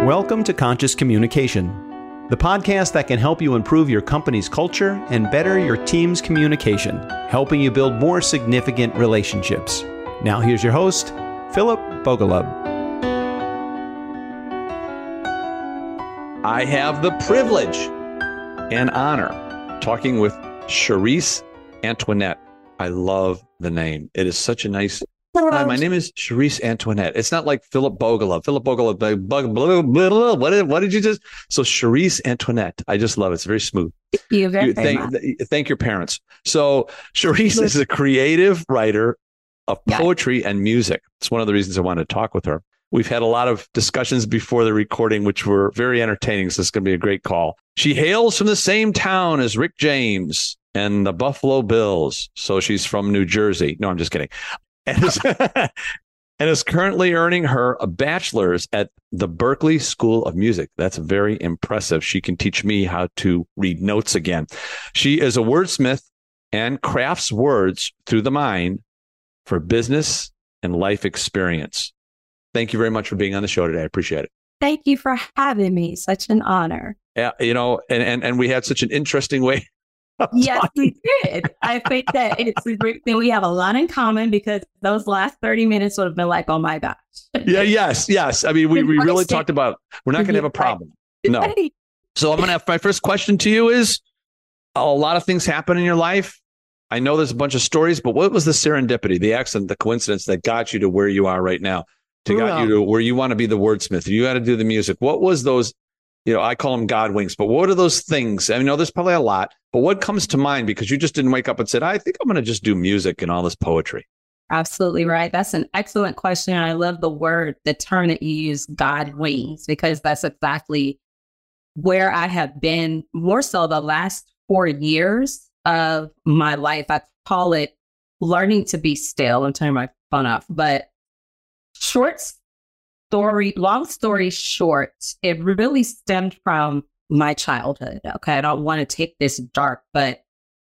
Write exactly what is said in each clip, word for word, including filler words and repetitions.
Welcome to Conscious Communication, the podcast that can help you improve your company's culture and better your team's communication, helping you build more significant relationships. Now here's your host, Philip Bogolub. I have the privilege and honor talking with Cherise Antoinette. I love the name. It is such a nice... Hi, my name is Cherise Antoinette. It's not like Philip Bogolub. Philip Bogolub, bug, blah, blah, blah, blah. What did, what did you just... So Cherise Antoinette. I just love it. It's very smooth. You very, you, very thank, much. thank your parents. So Cherise is a creative writer of poetry yeah. and music. It's one of the reasons I wanted to talk with her. We've had a lot of discussions before the recording, which were very entertaining. So it's going to be a great call. She hails from the same town as Rick James and the Buffalo Bills. So she's from New Jersey. No, I'm just kidding. And is, and is currently earning her a bachelor's at the Berklee School of Music. That's very impressive. She can teach me how to read notes again. She is a wordsmith and crafts words through the mind for business and life experience. Thank you very much for being on the show today. I appreciate it. Thank you for having me. Such an honor. Yeah, you know, and and, and we had such an interesting way. Yes, we did. I think that it's a great thing. We have a lot in common because those last thirty minutes would have been like, oh my gosh. Yeah, yes, yes. I mean, we, we really talked about, we're not going to have a problem. No. So I'm going to have my first question to you is, a lot of things happen in your life. I know there's a bunch of stories, but what was the serendipity, the accident, the coincidence that got you to where you are right now, to got you to where you want to be the wordsmith? You got to do the music. What was those, you know, I call them God winks, but what are those things? I know there's probably a lot, but what comes to mind? Because you just didn't wake up and said, I think I'm going to just do music and all this poetry. Absolutely right. That's an excellent question. I love the word, the term that you use, God wings, because that's exactly where I have been more so the last four years of my life. I call it learning to be still. I'm turning my phone off, but short story, long story short, it really stemmed from my childhood. Okay. I don't want to take this dark, but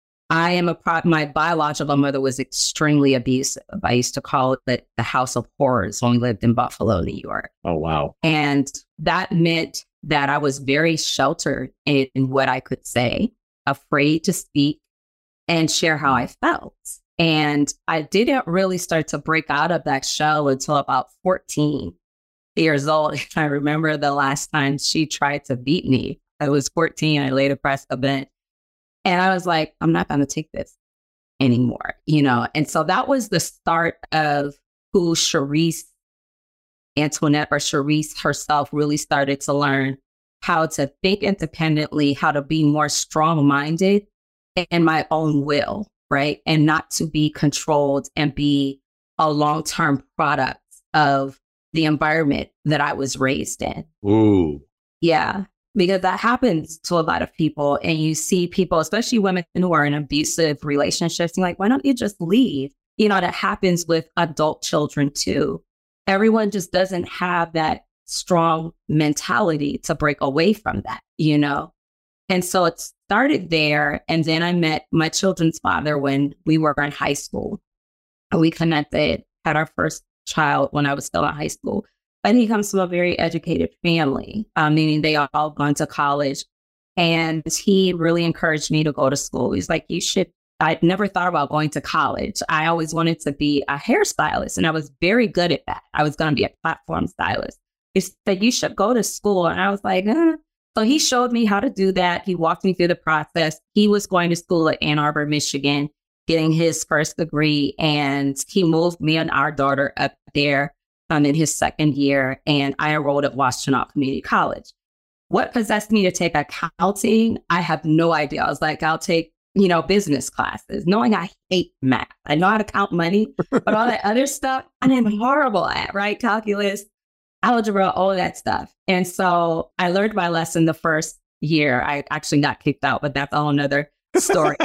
I am a pro- my biological mother was extremely abusive. I used to call it the house of horrors when we lived in Buffalo, New York. Oh, wow. And that meant that I was very sheltered in, in what I could say, afraid to speak and share how I felt. And I didn't really start to break out of that shell until about fourteen years old. I remember the last time she tried to beat me. I was fourteen. I laid across a bench. And I was like, I'm not going to take this anymore, you know? And so that was the start of who Cherise Antoinette or Cherise herself really started to learn how to think independently, how to be more strong-minded in my own will, right? And not to be controlled and be a long-term product of the environment that I was raised in. Ooh. Yeah, because that happens to a lot of people. And you see people, especially women who are in abusive relationships, and like, why don't you just leave? You know, that happens with adult children too. Everyone just doesn't have that strong mentality to break away from that, you know? And so it started there. And then I met my children's father when we were in high school. We connected, had our first child when I was still in high school. And he comes from a very educated family, uh, meaning they all gone to college. And he really encouraged me to go to school. He's like, you should, I'd never thought about going to college. I always wanted to be a hairstylist, and I was very good at that. I was going to be a platform stylist. He said, you should go to school. And I was like, eh. So he showed me how to do that. He walked me through the process. He was going to school at Ann Arbor, Michigan, getting his first degree. And he moved me and our daughter up there um, in his second year. And I enrolled at Washtenaw Community College. What possessed me to take accounting? I have no idea. I was like, I'll take, you know, business classes, knowing I hate math. I know how to count money, but all that other stuff, I'm horrible at, right? Calculus, algebra, all of that stuff. And so I learned my lesson the first year. I actually got kicked out, but that's a whole nother story.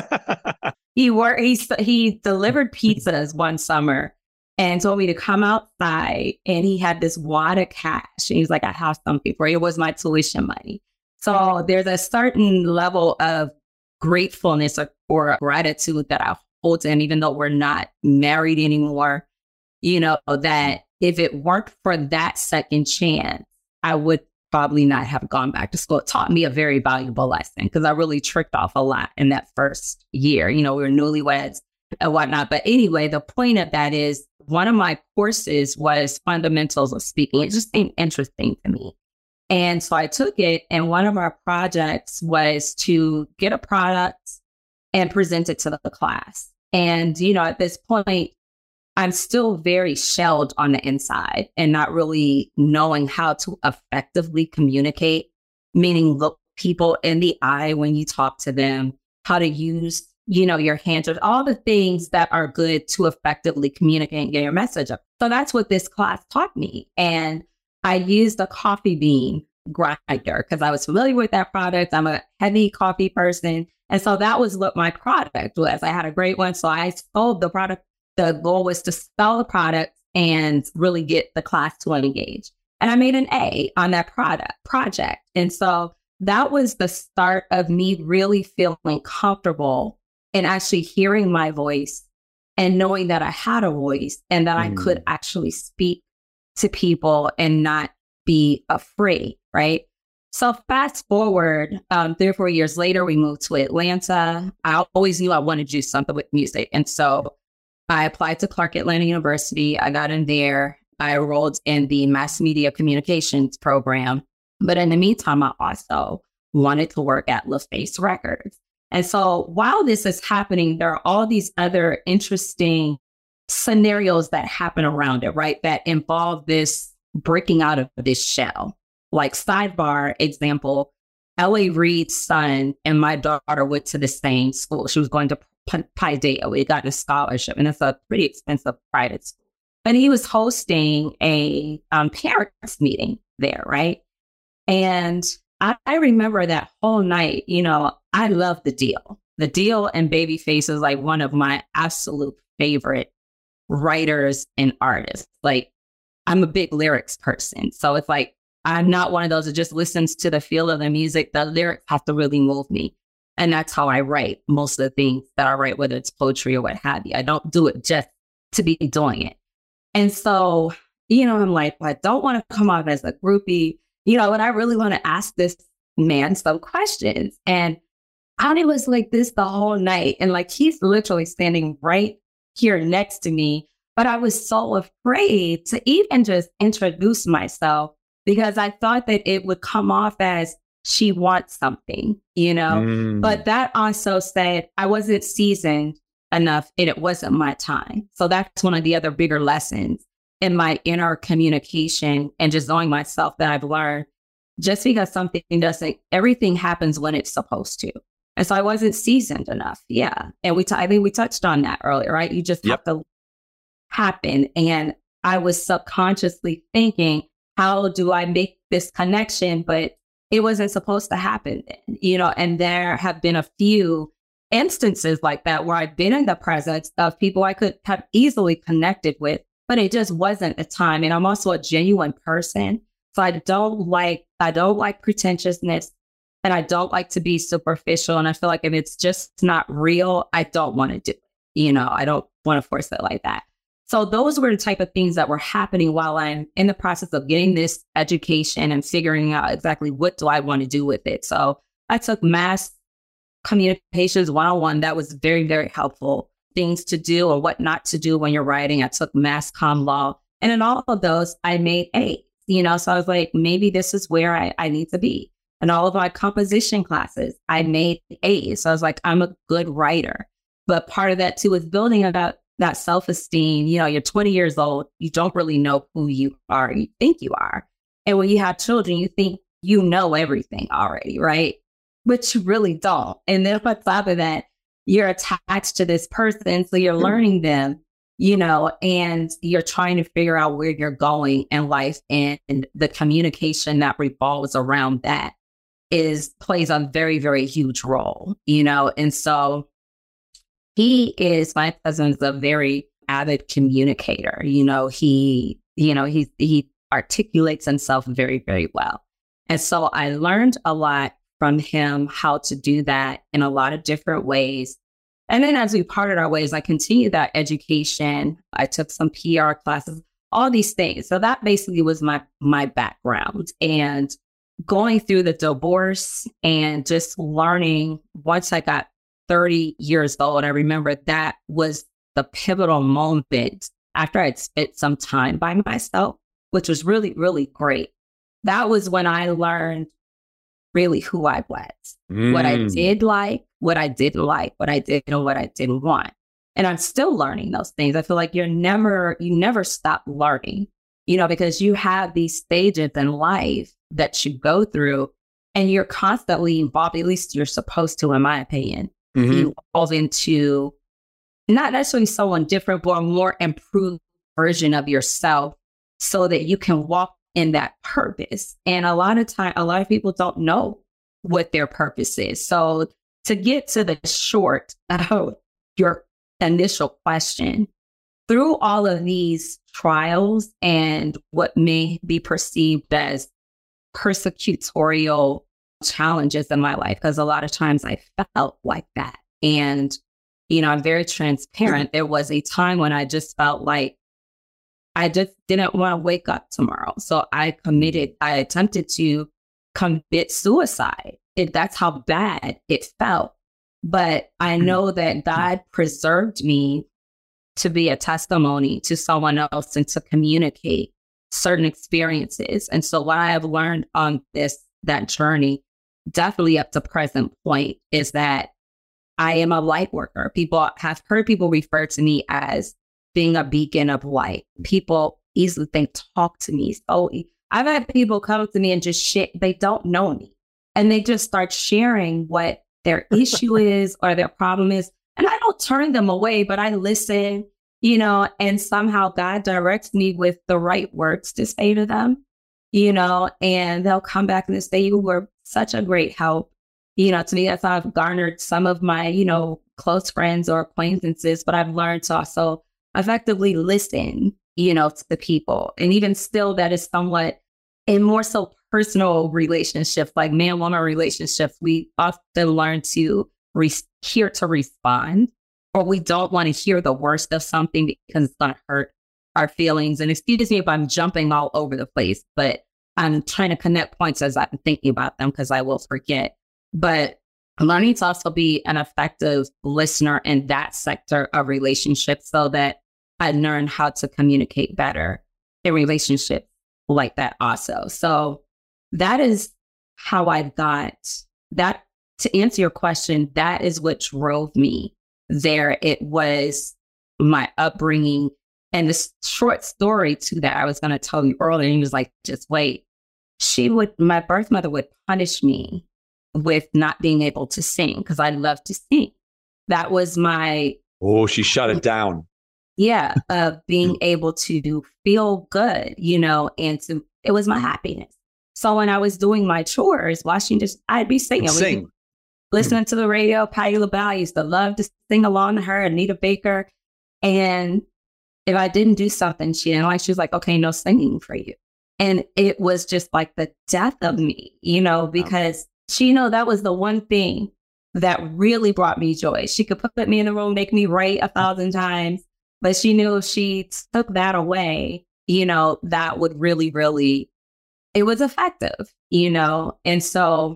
he worked, he, he delivered pizzas one summer and told me to come outside, and he had this wad of cash. And he was like, I have something for you. It was my tuition money. So there's a certain level of gratefulness or, or gratitude that I hold to. And even though we're not married anymore, you know, that if it weren't for that second chance, I would probably not have gone back to school. It taught me a very valuable lesson because I really tricked off a lot in that first year. You know, we were newlyweds and whatnot. But anyway, the point of that is one of my courses was fundamentals of speaking. It just seemed interesting to me. And so I took it, and one of our projects was to get a product and present it to the class. And, you know, at this point, I'm still very shelled on the inside and not really knowing how to effectively communicate, meaning look people in the eye when you talk to them, how to use, you know, your hands, all the things that are good to effectively communicate and get your message up. So that's what this class taught me. And I used a coffee bean grinder because I was familiar with that product. I'm a heavy coffee person. And so that was what my product was. I had a great one. So I sold the product. The goal was to sell the product and really get the class to engage. And I made an A on that product project. And so that was the start of me really feeling comfortable and actually hearing my voice and knowing that I had a voice and that mm. I could actually speak to people and not be afraid, right? So fast forward, um, three or four years later, we moved to Atlanta. I always knew I wanted to do something with music. And so I applied to Clark Atlanta University. I got in there. I enrolled in the mass media communications program. But in the meantime, I also wanted to work at LaFace Records. And so while this is happening, there are all these other interesting scenarios that happen around it, right? That involve this breaking out of this shell. Like sidebar example, L A Reid's son and my daughter went to the same school. She was going to P- Paideia. We got a scholarship, and it's a pretty expensive private school. But he was hosting a um, parents meeting there, right? And I, I remember that whole night, you know, I love The Deal. The Deal and Babyface is like one of my absolute favorite writers and artists. Like, I'm a big lyrics person. So it's like, I'm not one of those that just listens to the feel of the music. The lyrics have to really move me. And that's how I write most of the things that I write, whether it's poetry or what have you. I don't do it just to be doing it. And so, you know, I'm like, well, I don't want to come off as a groupie, you know, but I really want to ask this man some questions. And I was like this the whole night. And like, he's literally standing right here next to me. But I was so afraid to even just introduce myself because I thought that it would come off as she wants something, you know, mm. but that also said I wasn't seasoned enough and it wasn't my time. So that's one of the other bigger lessons in my inner communication and just knowing myself that I've learned. Just because something doesn't, everything happens when it's supposed to. And so I wasn't seasoned enough. Yeah. And we, t- I think we touched on that earlier, right? You just yep. have to happen. And I was subconsciously thinking, how do I make this connection? But it wasn't supposed to happen then, you know, and there have been a few instances like that where I've been in the presence of people I could have easily connected with, but it just wasn't the time. And I'm also a genuine person. So I don't like, I don't like pretentiousness and I don't like to be superficial. And I feel like if it's just not real, I don't want to do it. You know, I don't want to force it like that. So those were the type of things that were happening while I'm in the process of getting this education and figuring out exactly what do I want to do with it. So I took mass communications one-on-one. That was very, very helpful. Things to do or what not to do when you're writing. I took mass comm law. And in all of those, I made A's, you know, so I was like, maybe this is where I, I need to be. And all of my composition classes, I made A's. So I was like, I'm a good writer. But part of that too is building about that self-esteem. You know, you're twenty years old. You don't really know who you are. You think you are. And when you have children, you think you know everything already, right? But you really don't. And then on top of that, you're attached to this person. So you're learning them, you know, and you're trying to figure out where you're going in life. And, and the communication that revolves around that is plays a very, very huge role, you know? And so he is, my cousin is a very avid communicator. You know, he, you know, he, he articulates himself very, very well. And so I learned a lot from him how to do that in a lot of different ways. And then as we parted our ways, I continued that education. I took some P R classes, all these things. So that basically was my, my background. And going through the divorce and just learning once I got thirty years old, I remember that was the pivotal moment after I'd spent some time by myself, which was really, really great. That was when I learned really who I was, mm. what I did like, what I didn't like, what I did and what I didn't want. And I'm still learning those things. I feel like you're never, you never stop learning, you know, because you have these stages in life that you go through and you're constantly involved, at least you're supposed to, in my opinion, mm-hmm. you evolve into not necessarily someone different, but a more improved version of yourself so that you can walk in that purpose. And a lot of time, a lot of people don't know what their purpose is. So to get to the short of your initial question, through all of these trials and what may be perceived as persecutorial challenges in my life, because a lot of times I felt like that. And, you know, I'm very transparent. There was a time when I just felt like I just didn't want to wake up tomorrow. So I committed, I attempted to commit suicide. It, that's how bad it felt. But I know that God preserved me to be a testimony to someone else and to communicate certain experiences. And so what I have learned on this, that journey, definitely up to present point, is that I am a light worker. People have heard people refer to me as being a beacon of light. People easily think, talk to me. So I've had people come to me and just share, they don't know me. And they just start sharing what their issue is or their problem is. And I don't turn them away, but I listen, you know, and somehow God directs me with the right words to say to them, you know, and they'll come back and they say, you were such a great help. You know, to me, that's how I've garnered some of my, you know, close friends or acquaintances, but I've learned to also effectively listen, you know, to the people. And even still, that is somewhat in more so personal relationships, like man-woman relationships, we often learn to re- hear to respond, or we don't want to hear the worst of something because it's going to hurt our feelings. And excuse me if I'm jumping all over the place, but I'm trying to connect points as I'm thinking about them because I will forget. But learning to also be an effective listener in that sector of relationships so that I learn how to communicate better in relationships like that also. So that is how I got that. To answer your question, that is what drove me there. It was my upbringing. And this short story to that I was going to tell you earlier, and he was like, just wait. She would, my birth mother would punish me with not being able to sing because I love to sing. That was my... Oh, she shut it down. Yeah, of uh, being able to feel good, you know, and to, it was my happiness. So when I was doing my chores, washing dishes, I'd be singing. Sing. Listening to the radio, Patti LaBelle. I used to love to sing along to her, Anita Baker. And if I didn't do something, she didn't like, she was like, okay, no singing for you. And it was just like the death of me, you know, because she, you know, that was the one thing that really brought me joy. She could put me in the room, make me write a thousand times, but she knew if she took that away, you know, that would really, really, it was effective, you know? And so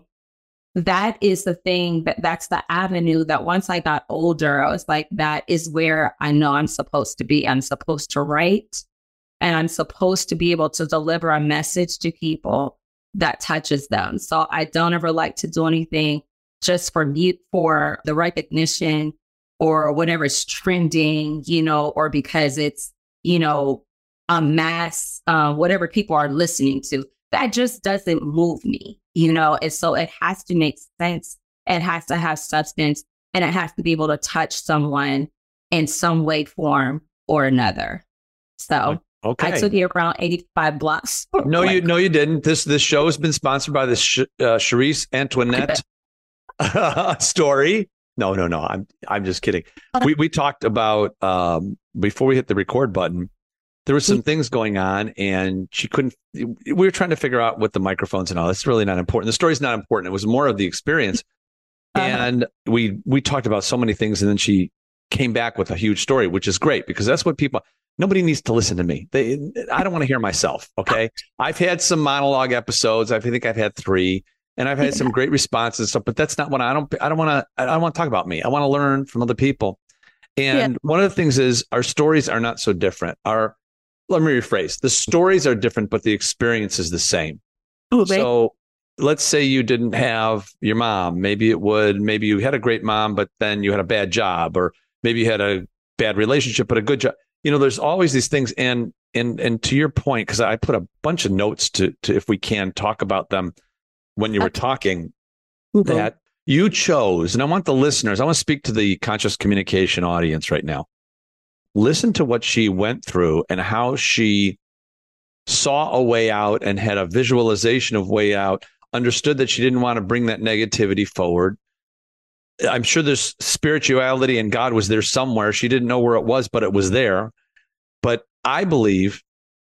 that is the thing, that that's the avenue that once I got older, I was like, that is where I know I'm supposed to be. I'm supposed to write, and I'm supposed to be able to deliver a message to people that touches them. So I don't ever like to do anything just for mute for the recognition or whatever's trending, you know, or because it's, you know, a mass, uh, whatever people are listening to. That just doesn't move me, you know, and so it has to make sense. It has to have substance, and it has to be able to touch someone in some way, form, or another. So okay. I took you around eighty-five blocks. No, like, you no, you didn't. This this show has been sponsored by the Sh- uh, Charisse Antoinette story. No, no, no. I'm I'm just kidding. We we talked about um, before we hit the record button. There were some things going on, and she couldn't. We were trying to figure out what the microphones and all. It's really not important. The story's not important. It was more of the experience. Uh-huh. And we we talked about so many things, and then she came back with a huge story, which is great because that's what people. Nobody needs to listen to me. They, I don't want to hear myself. Okay. I've had some monologue episodes. I think I've had three, and I've had yeah. some great responses and stuff, but that's not what I don't, I don't want to, I don't want to talk about me. I want to learn from other people. And yeah. one of the things is our stories are not so different. Our, let me rephrase, the stories are different, but the experience is the same. Ooh, so let's say you didn't have your mom. Maybe it would, maybe you had a great mom, but then you had a bad job, or maybe you had a bad relationship, but a good job. You know, there's always these things. And, and, and to your point, because I put a bunch of notes to, to, if we can talk about them when you were talking, mm-hmm. that you chose, and I want the listeners, I want to speak to the conscious communication audience right now. Listen to what she went through and how she saw a way out and had a visualization of way out, understood that she didn't want to bring that negativity forward. I'm sure there's spirituality and God was there somewhere. She didn't know where it was, but it was there. But I believe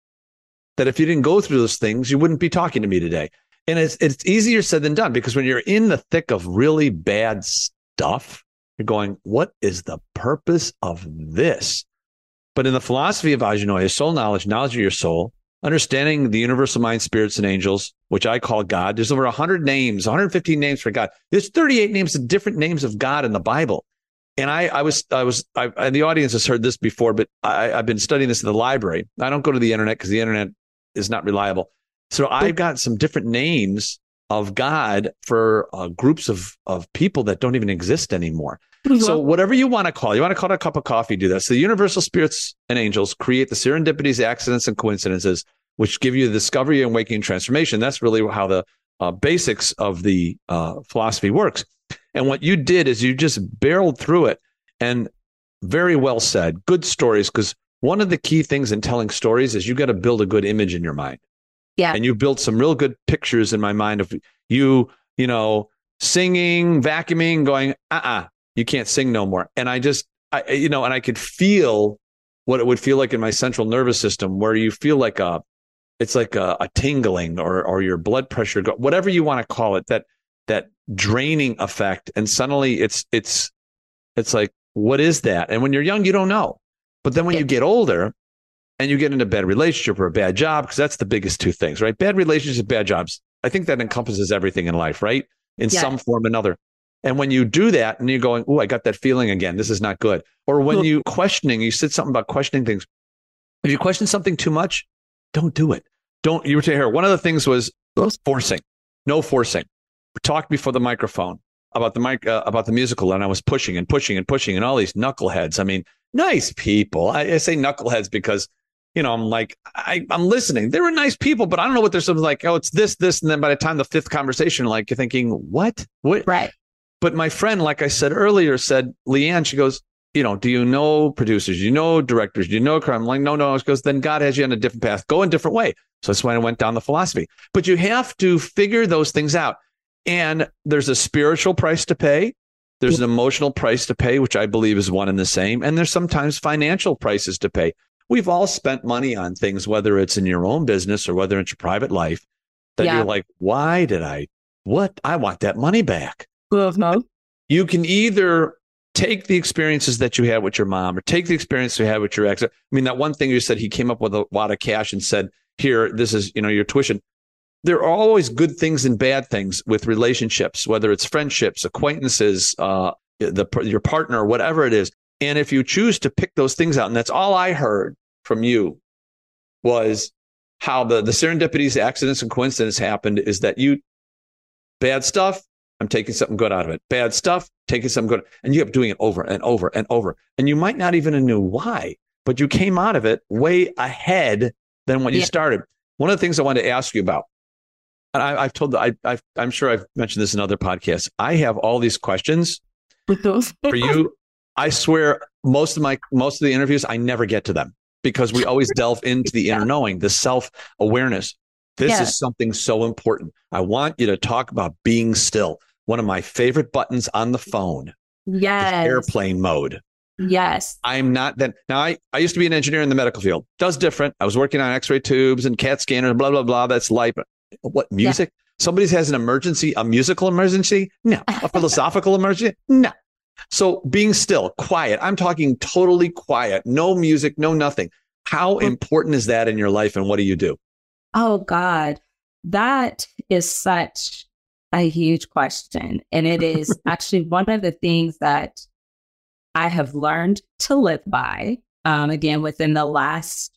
that if you didn't go through those things, you wouldn't be talking to me today. And it's it's easier said than done, because when you're in the thick of really bad stuff, you're going, what is the purpose of this? But in the philosophy of Ajinoya, soul knowledge, knowledge of your soul, understanding the universal mind, spirits, and angels, which I call God. There's over one hundred names, one hundred fifteen names for God. There's thirty-eight names of different names of God in the Bible. And I, I was, I was, I, and the audience has heard this before, but I, I've been studying this in the library. I don't go to the internet because the internet is not reliable. So I've got some different names of God for uh, groups of, of people that don't even exist anymore. Mm-hmm. So whatever you want to call, you want to call it a cup of coffee, do that. So the universal spirits and angels create the serendipities, accidents, and coincidences, which give you the discovery and waking transformation. That's really how the uh, basics of the uh, philosophy works. And what you did is you just barreled through it, and very well said, good stories. Because one of the key things in telling stories is you got to build a good image in your mind. Yeah. And you built some real good pictures in my mind of you, you know, singing, vacuuming, going, uh-uh, you can't sing no more. And I just, I, you know, and I could feel what it would feel like in my central nervous system, where you feel like a, it's like a, a tingling, or, or your blood pressure, go, whatever you want to call it, that, that draining effect. And suddenly it's, it's, it's like, what is that? And when you're young, you don't know. But then when you get older and you get into a bad relationship or a bad job, because that's the biggest two things, right? Bad relationships, bad jobs. I think that encompasses everything in life, right? In yeah. some form or another. And when you do that and you're going, oh, I got that feeling again, this is not good. Or when you questioning, you said something about questioning things. If you question something too much, don't do it. Don't, you were here. One of the things was forcing, no forcing. We talked before the microphone about the mic, uh, about the musical, and I was pushing and pushing and pushing, and all these knuckleheads. I mean, nice people. I, I say knuckleheads because, you know, I'm like, I, I'm listening. They were nice people, but I don't know what they're something like, oh, it's this, this. And then by the time the fifth conversation, like you're thinking, what? What? Right. But my friend, like I said earlier, said, Leanne, she goes, you know, do you know producers? Do you know directors? Do you know crime? I'm like, no, no. She goes, then God has you on a different path. Go a different way. So that's why I went down the philosophy. But you have to figure those things out. And there's a spiritual price to pay. There's an emotional price to pay, which I believe is one and the same. And there's sometimes financial prices to pay. We've all spent money on things, whether it's in your own business or whether it's your private life, that yeah. you're like, why did I, what? I want that money back. Well, no. You can either take the experiences that you had with your mom or take the experience you had with your ex. I mean, that one thing you said, he came up with a lot of cash and said, here, this is, you know, your tuition. There are always good things and bad things with relationships, whether it's friendships, acquaintances, uh, the your partner, whatever it is. And if you choose to pick those things out, and that's all I heard from you was how the, the serendipities, accidents, and coincidences happened is that you, bad stuff, I'm taking something good out of it. Bad stuff, taking something good. And you kept doing it over and over and over. And you might not even have knew why, but you came out of it way ahead than when yeah. you started. One of the things I wanted to ask you about, and I, I've told, I, I've, I'm sure I've mentioned this in other podcasts. I have all these questions for you. I swear, most of my, most of the interviews, I never get to them because we always delve into the inner knowing, the self-awareness. This yeah. is something so important. I want you to talk about being still. One of my favorite buttons on the phone. Yes. Is airplane mode. Yes. I'm not that. Now, I, I used to be an engineer in the medical field. Does different. I was working on x-ray tubes and CAT scanners, blah, blah, blah. That's life. What, music? Yeah. Somebody has an emergency, a musical emergency? No. A philosophical emergency? No. So being still, quiet. I'm talking totally quiet. No music, no nothing. How important is that in your life, and what do you do? Oh, God, that is such a huge question. And it is actually one of the things that I have learned to live by, um, again, within the last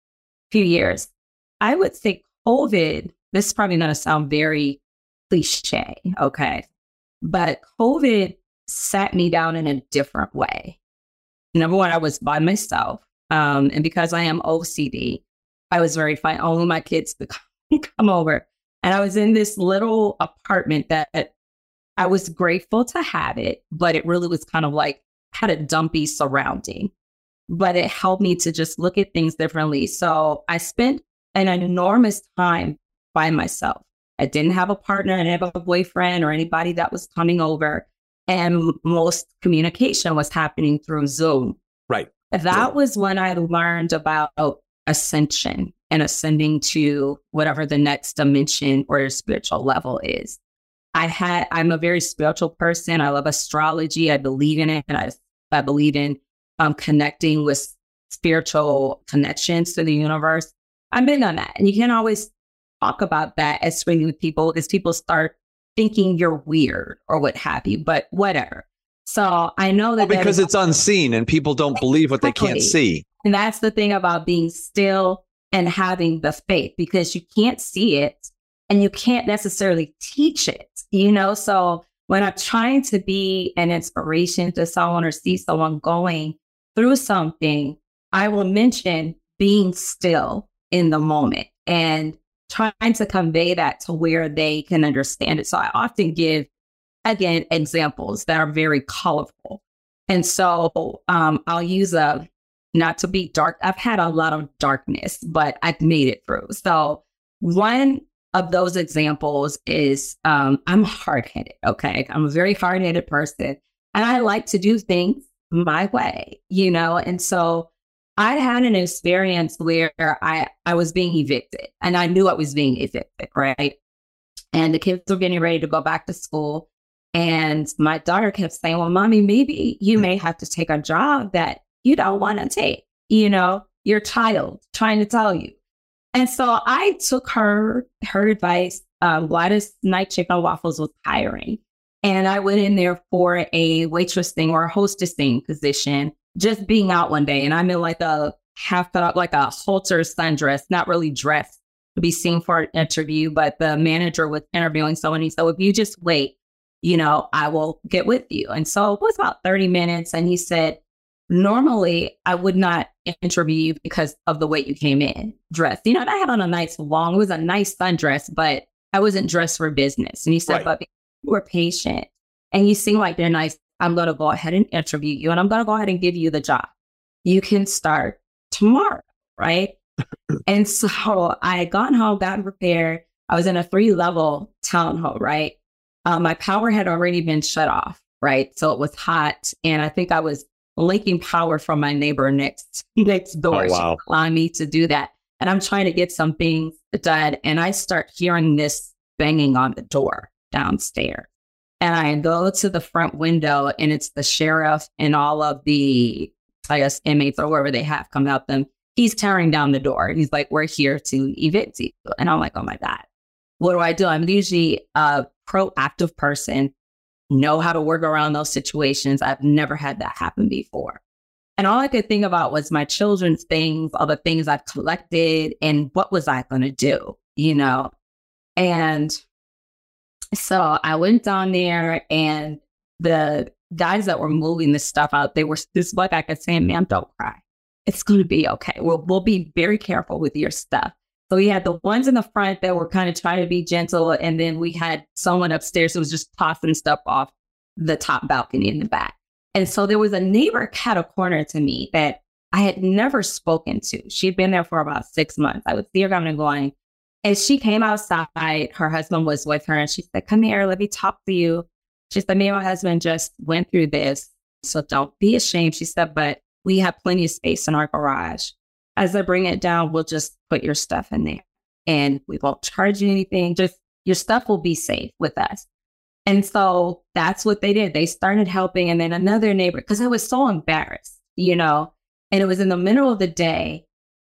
few years. I would say COVID, this is probably going to sound very cliche, okay? But COVID sat me down in a different way. Number one, I was by myself. Um, and because I am O C D, I was very fine. Only my kids could come over. And I was in this little apartment that I was grateful to have it, but it really was kind of like had a dumpy surrounding. But it helped me to just look at things differently. So I spent an enormous time by myself. I didn't have a partner, I didn't have a boyfriend or anybody that was coming over. And most communication was happening through Zoom. Right. That yeah. was when I learned about ascension and ascending to whatever the next dimension or spiritual level is. I had, I'm a very spiritual person. I love astrology. I believe in it. And I, I believe in um, connecting with spiritual connections to the universe. I'm big on that. And you can't always talk about that as swinging with people because people start thinking you're weird or what have you, but whatever. So I know that well, because that is, it's unseen and people don't believe what exactly. they can't see. And that's the thing about being still and having the faith, because you can't see it and you can't necessarily teach it, you know? So when I'm trying to be an inspiration to someone or see someone going through something, I will mention being still in the moment and trying to convey that to where they can understand it. So I often give, again, examples that are very colorful. And so um, I'll use a, not to be dark, I've had a lot of darkness, but I've made it through. So one of those examples is um, I'm hard-headed, okay? I'm a very hard-headed person, and I like to do things my way, you know? And so I had an experience where I, I was being evicted, and I knew I was being evicted, right? And the kids were getting ready to go back to school. And my daughter kept saying, well, mommy, maybe you may have to take a job that you don't want to take, you know, your child trying to tell you. And so I took her, her advice. Um, Gladys Night Chicken Waffles was hiring. And I went in there for a waitress thing or a hostess thing position, just being out one day. And I'm in like a half up, like a halter sundress, not really dressed to be seen for an interview. But the manager was interviewing someone. He said, if you just wait, you know, I will get with you. And so it was about thirty minutes. And he said, normally I would not interview you because of the way you came in dressed. You know, and I had on a nice long, it was a nice sundress, but I wasn't dressed for business. And he said, right. but you were patient and you seem like they're nice. I'm going to go ahead and interview you, and I'm going to go ahead and give you the job. You can start tomorrow, right? And so I had gone home, got prepared. I was in a three-level townhome, right? Um, my power had already been shut off, right? So it was hot, and I think I was linking power from my neighbor next next door. Oh, wow. She allowed me to do that, and I'm trying to get some things done, and I start hearing this banging on the door downstairs. And I go to the front window, and it's the sheriff and all of the, I guess, inmates or wherever they have come out them. He's tearing down the door. He's like, we're here to evict you. And I'm like, oh my God, what do I do? I'm usually a proactive person, know how to work around those situations. I've never had that happen before. And all I could think about was my children's things, all the things I've collected, and what was I going to do, you know? And so I went down there, and the guys that were moving the stuff out, they were this one guy kept saying, ma'am, don't cry. It's going to be okay. We'll, we'll be very careful with your stuff. So we had the ones in the front that were kind of trying to be gentle. And then we had someone upstairs who was just tossing stuff off the top balcony in the back. And so there was a neighbor cat a corner to me that I had never spoken to. She'd been there for about six months. I would see her coming and going. And she came outside. Her husband was with her. And she said, come here, let me talk to you. She said, me and my husband just went through this. So don't be ashamed. She said, but we have plenty of space in our garage. As I bring it down, we'll just put your stuff in there and we won't charge you anything. Just your stuff will be safe with us. And so that's what they did. They started helping. And then another neighbor, because I was so embarrassed, you know, and it was in the middle of the day.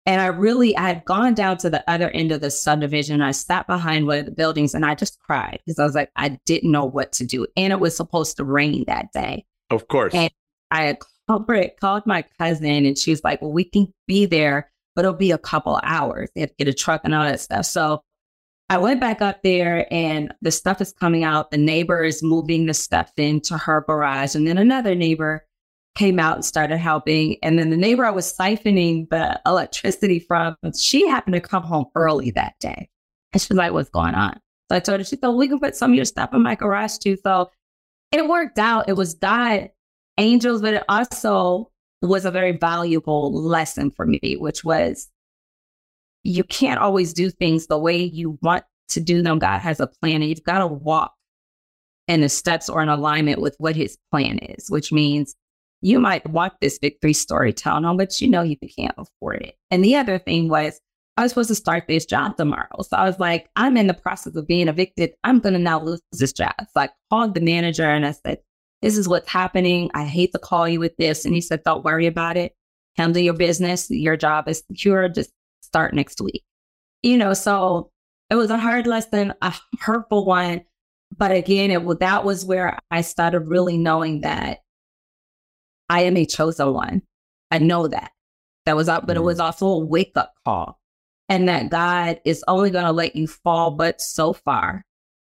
And I really, I had gone down to the other end of the subdivision. I sat behind one of the buildings and I just cried because I was like, I didn't know what to do. And it was supposed to rain that day. Of course. And I had called, called my cousin and she was like, well, we can be there, but it'll be a couple of hours. They have to get a truck and all that stuff. So I went back up there and the stuff is coming out. The neighbor is moving the stuff into her garage. And then another neighbor came out and started helping. And then the neighbor I was siphoning the electricity from, she happened to come home early that day. And she was like, what's going on? So I told her, she said, well, we can put some of your stuff in my garage too. So it worked out. It was God, angels, but it also was a very valuable lesson for me, which was you can't always do things the way you want to do them. God has a plan and you've got to walk in the steps or in alignment with what his plan is, which means you might want this victory storytelling on, but you know you can't afford it. And the other thing was I was supposed to start this job tomorrow. So I was like, I'm in the process of being evicted. I'm going to now lose this job. So I called the manager and I said, this is what's happening. I hate to call you with this. And he said, don't worry about it. Handle your business. Your job is secure. Just start next week. You know, so it was a hard lesson, a hurtful one. But again, it that was where I started really knowing that I am a chosen one. I know that. That was out, but it was also a wake up call. And that God is only going to let you fall but so far.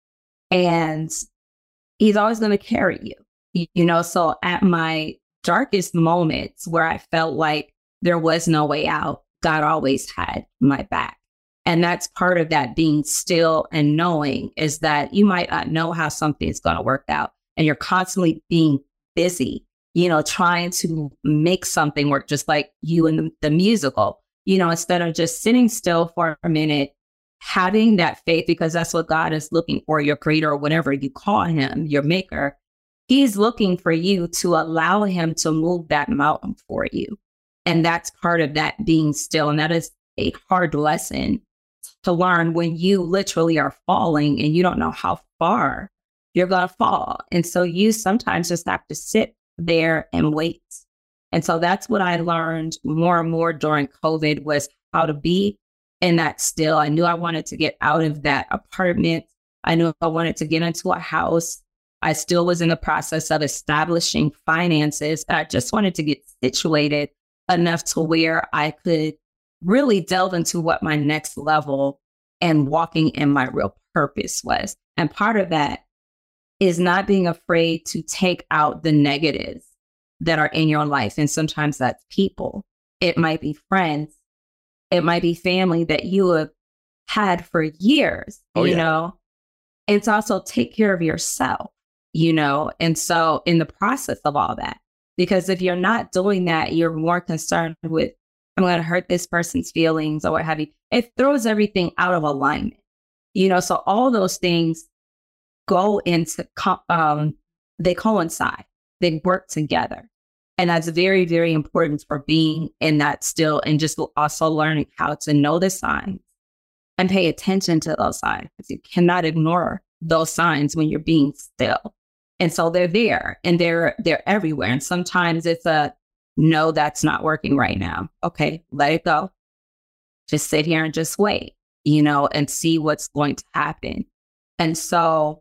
And he's always going to carry you. You know, so at my darkest moments where I felt like there was no way out, God always had my back. And that's part of that being still and knowing is that you might not know how something is going to work out. And you're constantly being busy, you know, trying to make something work, just like you in the, the musical, you know, instead of just sitting still for a minute, having that faith, because that's what God is looking for, your creator or whatever you call him, your maker. He's looking for you to allow him to move that mountain for you. And that's part of that being still. And that is a hard lesson to learn when you literally are falling and you don't know how far you're going to fall. And so you sometimes just have to sit there and wait. And so that's what I learned more and more during COVID was how to be in that still. I knew I wanted to get out of that apartment. I knew I wanted to get into a house. I still was in the process of establishing finances. I just wanted to get situated enough to where I could really delve into what my next level and walking in my real purpose was. And part of that is not being afraid to take out the negatives that are in your life. And sometimes that's people. It might be friends. It might be family that you have had for years, oh, you yeah. know. It's also take care of yourself, you know. And so in the process of all that, because if you're not doing that, you're more concerned with, I'm going to hurt this person's feelings or what have you. It throws everything out of alignment, you know. So all those things go into, um, they coincide, they work together. And that's very, very important for being in that still and just also learning how to know the signs and pay attention to those signs. You cannot ignore those signs when you're being still. And so they're there and they're they're everywhere. And sometimes it's a, no, that's not working right now. Okay, let it go. Just sit here and just wait, you know, and see what's going to happen. And so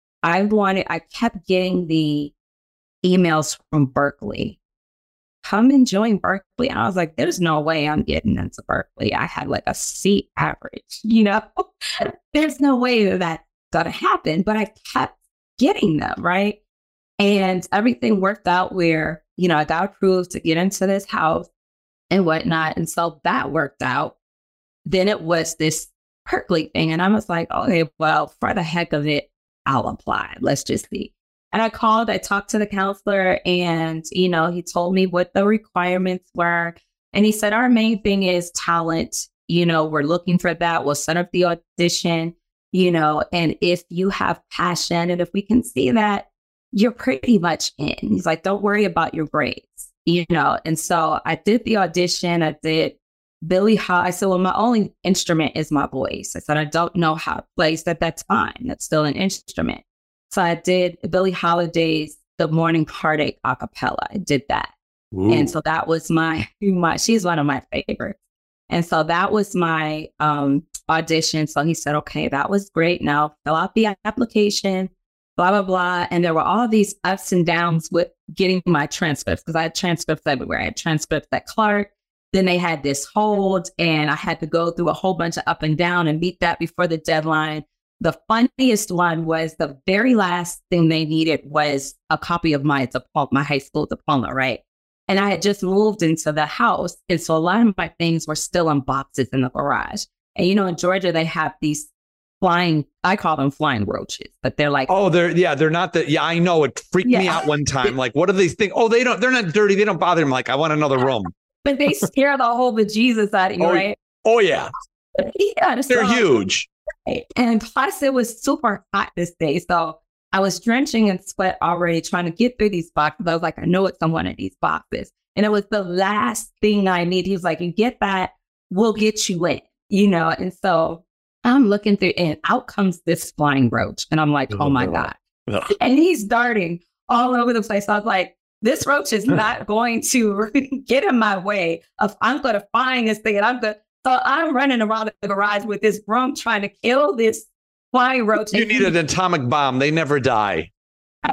I wanted, I kept getting the emails from Berkeley. Come and join Berkeley. And I was like, there's no way I'm getting into Berkeley. I had like a C average, you know, there's no way that that's going to happen. But I kept getting them, right? And everything worked out where, you know, I got approved to get into this house and whatnot. And so that worked out. Then it was this Berkeley thing. And I was like, okay, well, for the heck of it, I'll apply. Let's just see. And I called, I talked to the counselor and, you know, he told me what the requirements were. And he said, our main thing is talent. You know, we're looking for that. We'll set up the audition, you know, and if you have passion and if we can see that, you're pretty much in. He's like, don't worry about your grades, you know. And so I did the audition. I did Billie Holiday. I said, well, my only instrument is my voice. I said, I don't know how to play. He said, that's fine. That's still an instrument. So I did Billie Holiday's The Morning Heartache a cappella. I did that. Ooh. And so that was my, my, she's one of my favorites. And so that was my um, audition. So he said, okay, that was great. Now fill out the application, blah, blah, blah. And there were all these ups and downs with getting my transcripts because I had transcripts everywhere. I had transcripts at Clark. Then they had this hold and I had to go through a whole bunch of up and down and meet that before the deadline. The funniest one was the very last thing they needed was a copy of my diploma, my high school diploma, right? And I had just moved into the house. And so a lot of my things were still in boxes in the garage. And, you know, in Georgia, they have these flying, I call them flying roaches, but they're like, oh, they're, yeah, they're not the, yeah, I know. It freaked yeah. me out one time. Like, what do they think? Oh, they don't, they're not dirty. They don't bother them. Like, I want another room. But they scare the whole bejesus out of you, oh, right? Oh, yeah. Yeah. They're so, huge. Right. And plus, it was super hot this day. So I was drenching in sweat already trying to get through these boxes. I was like, I know it's in one of these boxes. And it was the last thing I need. He was like, you get that, we'll get you in, you know? And so I'm looking through and out comes this flying roach. And I'm like, oh my God. And he's darting all over the place. I was like, this roach is not going to get in my way of I'm going to find this thing. And I'm going to, so I'm running around the garage with this broom trying to kill this flying roach. You need an atomic bomb. They never die. I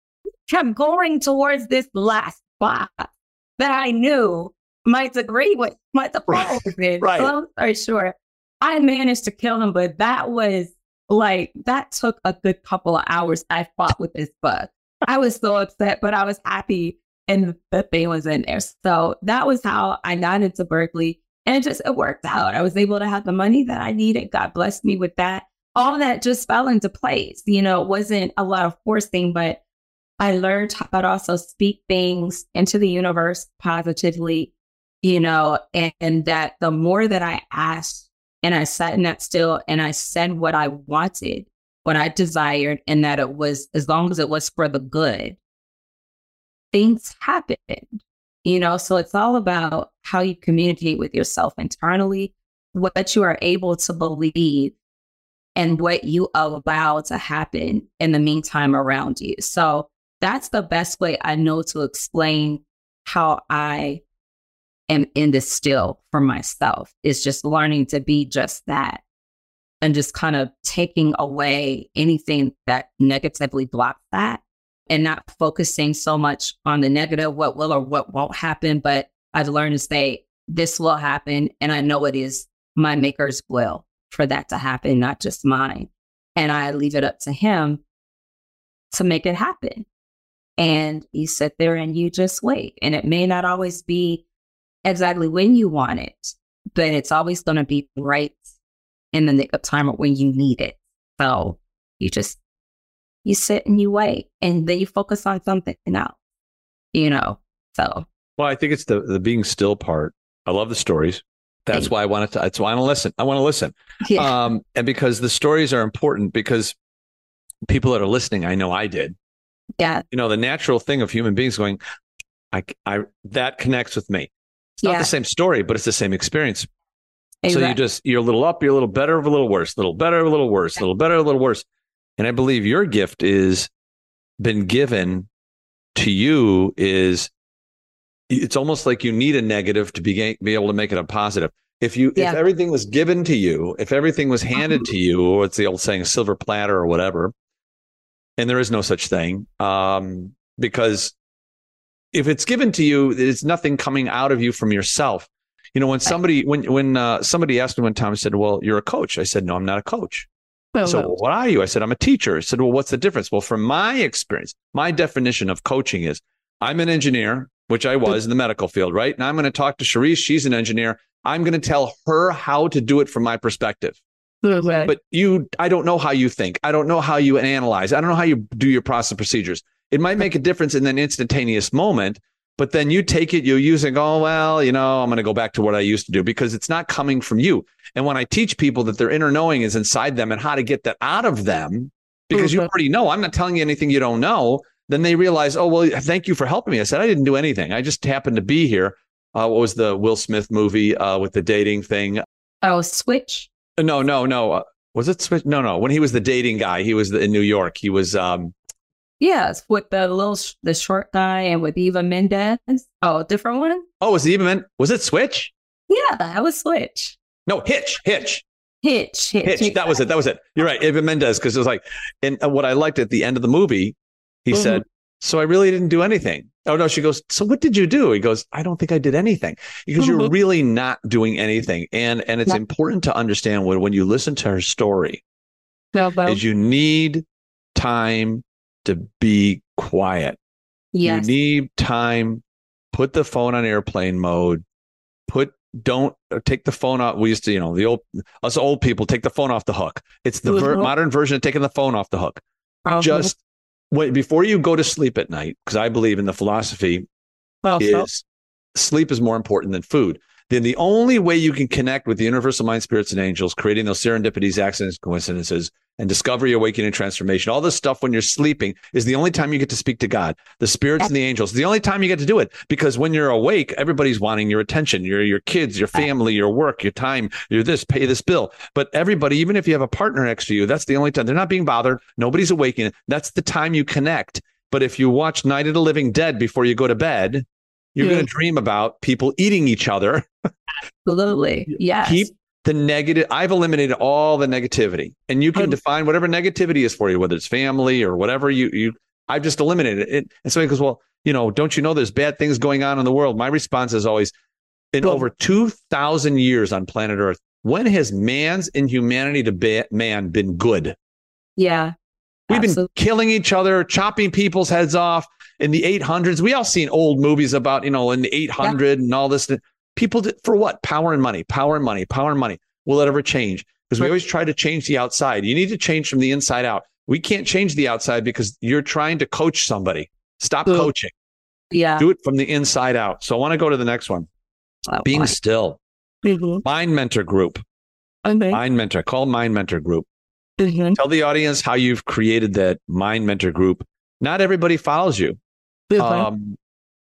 kept going towards this last spot that I knew might agree with my diploma. Right. right. Long story short, I managed to kill him, but that was like, that took a good couple of hours. I fought with this bug. I was so upset, but I was happy and the thing was in there. So that was how I got into Berkeley. And it just, it worked out. I was able to have the money that I needed. God blessed me with that. All that just fell into place. You know, it wasn't a lot of forcing, but I learned how to also speak things into the universe positively, you know, and, and that the more that I asked and I sat in that still and I said what I wanted, what I desired, and that it was, as long as it was for the good, things happened. You know, so it's all about how you communicate with yourself internally, what you are able to believe, and what you allow to happen in the meantime around you. So that's the best way I know to explain how I am in this still for myself, is just learning to be just that and just kind of taking away anything that negatively blocks that. And not focusing so much on the negative, what will or what won't happen. But I've learned to say, this will happen. And I know it is my maker's will for that to happen, not just mine. And I leave it up to him to make it happen. And you sit there and you just wait. And it may not always be exactly when you want it, but it's always going to be right in the nick of time or when you need it. So you just You sit and you wait, and then you focus on something else, you know, so. Well, I think it's the, the being still part. I love the stories. That's Thank why I wanted to, that's why I want to listen. I want to listen. Yeah. Um, and because the stories are important, because people that are listening, I know I did. Yeah. You know, the natural thing of human beings going, I, I, that connects with me. It's not yeah. the same story, but it's the same experience. Exactly. So you just, you're a little up, you're a little better, a little worse, a little better, a little worse, a little better, a little worse. And I believe your gift is been given to you is it's almost like you need a negative to be, be able to make it a positive. If you yeah. if everything was given to you, if everything was handed to you, or it's the old saying, a silver platter or whatever, and there is no such thing, um, because if it's given to you, it's nothing coming out of you from yourself. You know, when somebody when when uh, somebody asked me one time, I said, "Well, you're a coach." I said, "No, I'm not a coach." Well, so well. What are you? I said, I'm a teacher. I said, well, what's the difference? Well, from my experience, my definition of coaching is I'm an engineer, which I was in the medical field, right? And I'm going to talk to Sharice. She's an engineer. I'm going to tell her how to do it from my perspective. Okay. But you, I don't know how you think. I don't know how you analyze. I don't know how you do your process procedures. It might make a difference in an instantaneous moment, but then you take it, you use it and go, oh, well, you know, I'm going to go back to what I used to do because it's not coming from you. And when I teach people that their inner knowing is inside them and how to get that out of them, because you already know, I'm not telling you anything you don't know, then they realize, oh, well, thank you for helping me. I said, I didn't do anything. I just happened to be here. Uh, what was the Will Smith movie uh, with the dating thing? Oh, Switch? No, no, no. Uh, was it Switch? No, no. When he was the dating guy, he was the, in New York. He was... Um, Yes, with the little, sh- the short guy and with Eva Mendes. Oh, different one? Oh, was it Eva Mendes? Was it Switch? Yeah, I would switch. No, Hitch, Hitch. Hitch, Hitch. Hitch. That was it. That was it. You're right. Eva Mendes, because it was like, and what I liked at the end of the movie, he mm-hmm. said, so I really didn't do anything. Oh, no. She goes, so what did you do? He goes, I don't think I did anything, because mm-hmm. you're really not doing anything. And and it's no. important to understand when, when you listen to her story, no, but- is you need time to be quiet. Yes. You need time. Put the phone on airplane mode. Put Don't take the phone off. We used to, you know, the old us old people take the phone off the hook. It's the ver- modern version of taking the phone off the hook. Uh-huh. Just wait before you go to sleep at night, because I believe in the philosophy well, is so. sleep is more important than food. Then the only way you can connect with the universal mind, spirits, and angels, creating those serendipities, accidents, coincidences, and discovery, awakening, transformation, all this stuff when you're sleeping is the only time you get to speak to God, the spirits and the angels. The only time you get to do it, because when you're awake, everybody's wanting your attention, your your kids, your family, your work, your time, you're this, pay this bill. But everybody, even if you have a partner next to you, that's the only time. They're not being bothered. Nobody's awakening. That's the time you connect. But if you watch Night of the Living Dead before you go to bed, you're yeah. going to dream about people eating each other. Absolutely. Yes. Keep the negative. I've eliminated all the negativity, and you can um, define whatever negativity is for you, whether it's family or whatever you, you, I've just eliminated it. And somebody goes, well, you know, don't you know there's bad things going on in the world? My response is always, in well, over two thousand years on planet Earth, when has man's inhumanity to ba- man been good? Yeah. We've absolutely. been killing each other, chopping people's heads off in the eight hundreds. We all seen old movies about, you know, in the eight hundred yeah. and all this. People did for what? Power and money, power and money, power and money. Will it ever change? Because we always try to change the outside. You need to change from the inside out. We can't change the outside because you're trying to coach somebody. Stop Ooh. coaching. Yeah. Do it from the inside out. So I want to go to the next one. Oh, Being my. still. Mm-hmm. Mind Mentor Group. Okay. Mind Mentor. Call Mind Mentor Group. Mm-hmm. Tell the audience how you've created that Mind Mentor Group. Not everybody follows you. Mm-hmm. Um,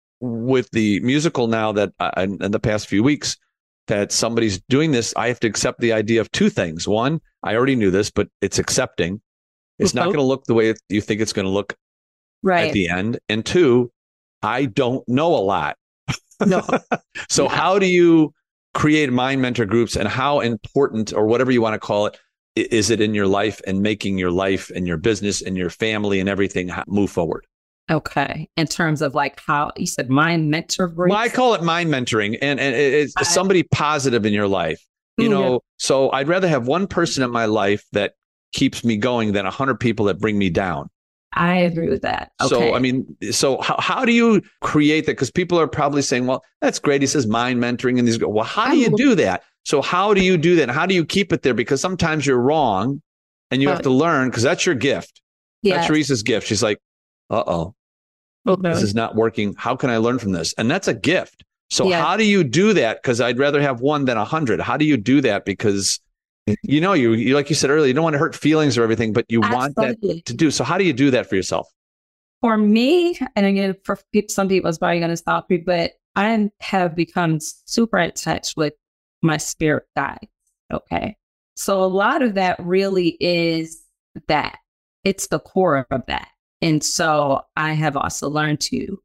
with the musical now that uh, in, in the past few weeks that somebody's doing this, I have to accept the idea of two things. One, I already knew this, but it's accepting. It's mm-hmm. not going to look the way you think it's going to look right at the end. And two, I don't know a lot. No. So yeah. how do you create mind mentor groups, and how important, or whatever you want to call it, is it in your life and making your life and your business and your family and everything move forward? Okay. In terms of like how you said mind mentor groups? Well, I call it mind mentoring, and, and it's I, somebody positive in your life, you know, yeah. So I'd rather have one person in my life that keeps me going than a hundred people that bring me down. I agree with that. Okay. So, I mean, so how, how do you create that? Because people are probably saying, well, that's great. He says mind mentoring, and these go, well, how do you do that? So how do you do that? How do you keep it there? Because sometimes you're wrong and you have to learn, because that's your gift. Yes. That's Teresa's gift. She's like, uh-oh. Okay. This is not working. How can I learn from this? And that's a gift. So yes. how do you do that? Because I'd rather have one than a hundred. How do you do that? Because, you know, you, you like you said earlier, you don't want to hurt feelings or everything, but you Absolutely. want that to do. So how do you do that for yourself? For me, and again, for some people, it's probably going to stop me, but I have become super in touch with my spirit guides. Okay. So a lot of that really is that. It's the core of that. And so I have also learned to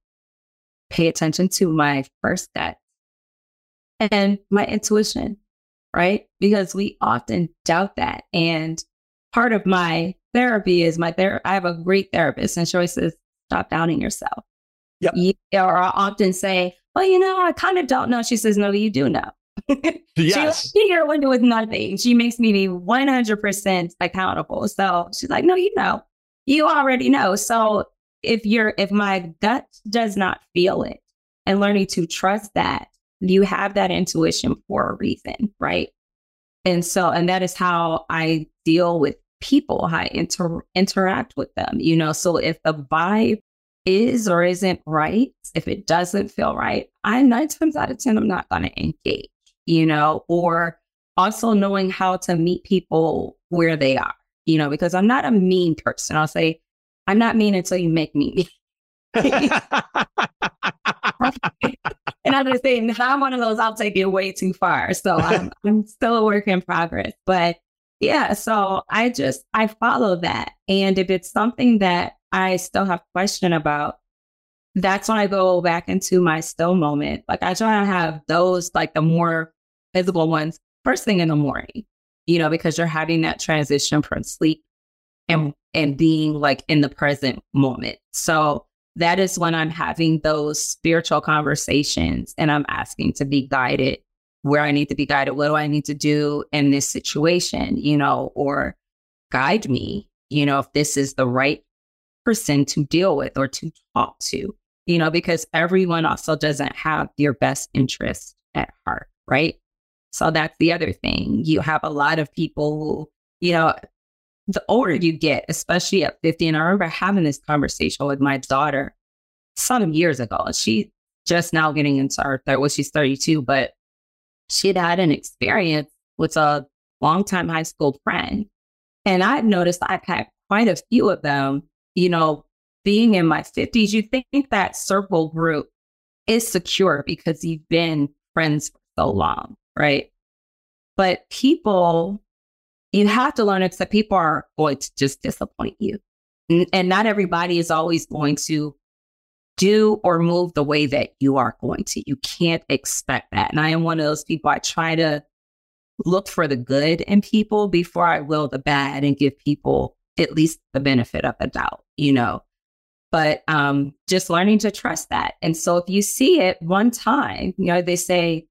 pay attention to my first gut and my intuition, right? Because we often doubt that. And part of my therapy is my ther- I have a great therapist, and she always says, stop doubting yourself. Yep. You, or I often say, well, you know, I kind of don't know. She says, no, you do know. Yes. She here window with nothing. She makes me be one hundred percent accountable. So she's like, no, you know. You already know. So if you're, if my gut does not feel it, and learning to trust that, you have that intuition for a reason, right? And so, and that is how I deal with people, how I inter- interact with them, you know? So if the vibe is or isn't right, if it doesn't feel right, I nine times out of ten, I'm not going to engage, you know, or also knowing how to meet people where they are. You know, because I'm not a mean person. I'll say, I'm not mean until you make me mean. And I'm just saying, if I'm one of those, I'll take it way too far. So I'm, I'm still a work in progress. But yeah, so I just, I follow that. And if it's something that I still have question about, that's when I go back into my still moment. Like I try to have those, like the more physical ones first thing in the morning, you know, because you're having that transition from sleep and and being like in the present moment. So that is when I'm having those spiritual conversations and I'm asking to be guided where I need to be guided. What do I need to do in this situation, you know, or guide me, you know, if this is the right person to deal with or to talk to, you know, because everyone also doesn't have your best interest at heart, right? So that's the other thing. You have a lot of people who, you know, the older you get, especially at fifty, and I remember having this conversation with my daughter some years ago, and she just now getting into her third, well, she's thirty-two, but she'd had an experience with a longtime high school friend. And I've noticed I've had quite a few of them, you know, being in my fifties, you think that circle group is secure because you've been friends for so long, right? But people, you have to learn to accept people are going to just disappoint you. N- and not everybody is always going to do or move the way that you are going to. You can't expect that. And I am one of those people, I try to look for the good in people before I will the bad and give people at least the benefit of the doubt, you know. But um, just learning to trust that. And so if you see it one time, you know, they say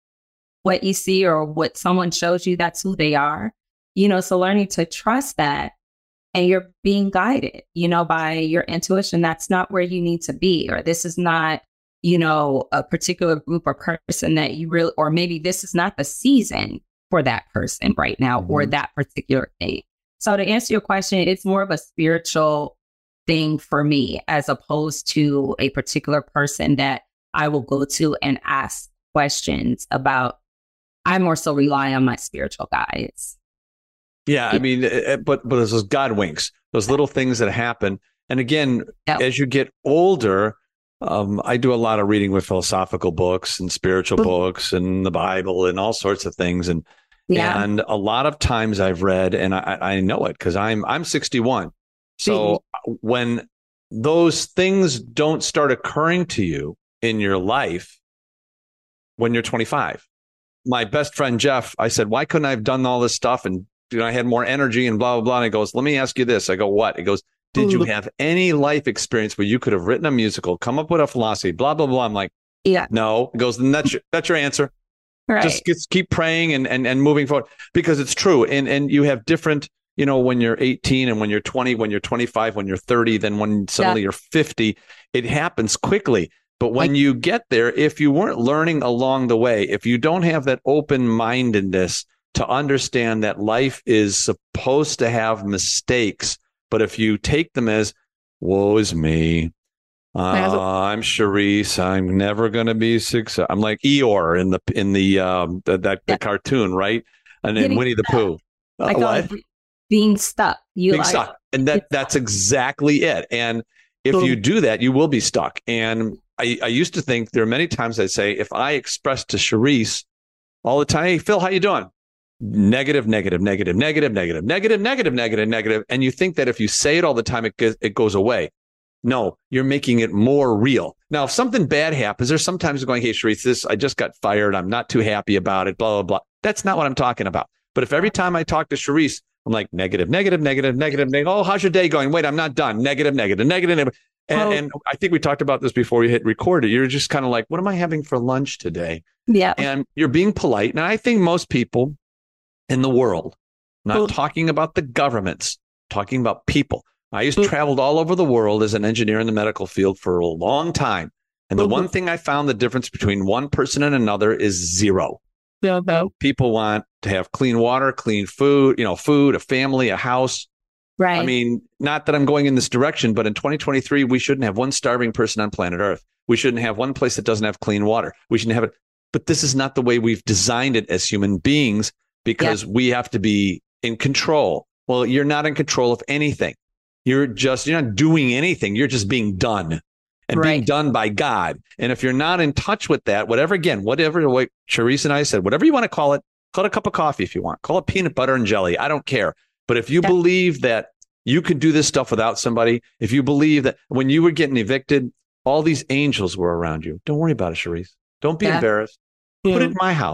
what you see or what someone shows you, that's who they are. You know, so learning to trust that and you're being guided, you know, by your intuition. That's not where you need to be, or this is not, you know, a particular group or person that you really, or maybe this is not the season for that person right now, mm-hmm. or that particular thing. So to answer your question, it's more of a spiritual thing for me, as opposed to a particular person that I will go to and ask questions about. I more so rely on my spiritual guides. Yeah, I mean, but but there's those God winks, those little things that happen. And again, yep. as you get older, um, I do a lot of reading with philosophical books and spiritual books and the Bible and all sorts of things. And yeah. and a lot of times I've read, and I, I know it because I'm I'm sixty-one. So mm-hmm. when those things don't start occurring to you in your life when you're twenty-five, my best friend Jeff, I said, why couldn't I have done all this stuff and you know, I had more energy and blah, blah, blah. And he goes, let me ask you this. I go, what? He goes, did you have any life experience where you could have written a musical, come up with a philosophy, blah, blah, blah. I'm like, yeah, no. He goes, then that's your, that's your answer. Right. Just, just keep praying and, and, and moving forward, because it's true. And, and you have different, you know, when you're eighteen and when you're twenty, when you're twenty-five, when you're thirty, then when suddenly yeah. you're fifty, it happens quickly. But when like, you get there, if you weren't learning along the way, if you don't have that open-mindedness to understand that life is supposed to have mistakes, but if you take them as, woe is me, uh, I'm Charisse, I'm never going to be successful. I'm like Eeyore in the in the um, the, that the yeah. cartoon, right? And then Winnie the Pooh. Uh, what? Being stuck. You being are, stuck, and that that's exactly it. And if Boom. you do that, you will be stuck. And I, I used to think there are many times I'd say, if I express to Charisse all the time, hey, Phil, how you doing? Negative, negative, negative, negative, negative, negative, negative, negative, negative. And you think that if you say it all the time, it goes, it goes away. No, you're making it more real. Now, if something bad happens, there's sometimes going, hey, Charisse, this, I just got fired. I'm not too happy about it, blah, blah, blah. That's not what I'm talking about. But if every time I talk to Charisse, I'm like, negative, negative, negative, negative, negative. Oh, how's your day going? Wait, I'm not done. Negative, negative, negative, negative. And, oh. and I think we talked about this before you hit record. You're just kind of like, what am I having for lunch today? Yeah. And you're being polite. And I think most people in the world, not well, talking about the governments, talking about people. I used to traveled all over the world as an engineer in the medical field for a long time. And the one thing I found the difference between one person and another is zero. Yeah, no. People want to have clean water, clean food, you know, food, a family, a house. Right. I mean, not that I'm going in this direction, but in twenty twenty-three, we shouldn't have one starving person on planet Earth. We shouldn't have one place that doesn't have clean water. We shouldn't have it. But this is not the way we've designed it as human beings, because yeah. we have to be in control. Well, you're not in control of anything. You're just, you're not doing anything. You're just being done and right. being done by God. And if you're not in touch with that, whatever, again, whatever, what Charisse and I said, whatever you want to call it, call it a cup of coffee if you want, call it peanut butter and jelly. I don't care. But if you yeah. believe that you could do this stuff without somebody, if you believe that when you were getting evicted, all these angels were around you, don't worry about it, Charisse. Don't be yeah. embarrassed. Yeah. Put it in my house.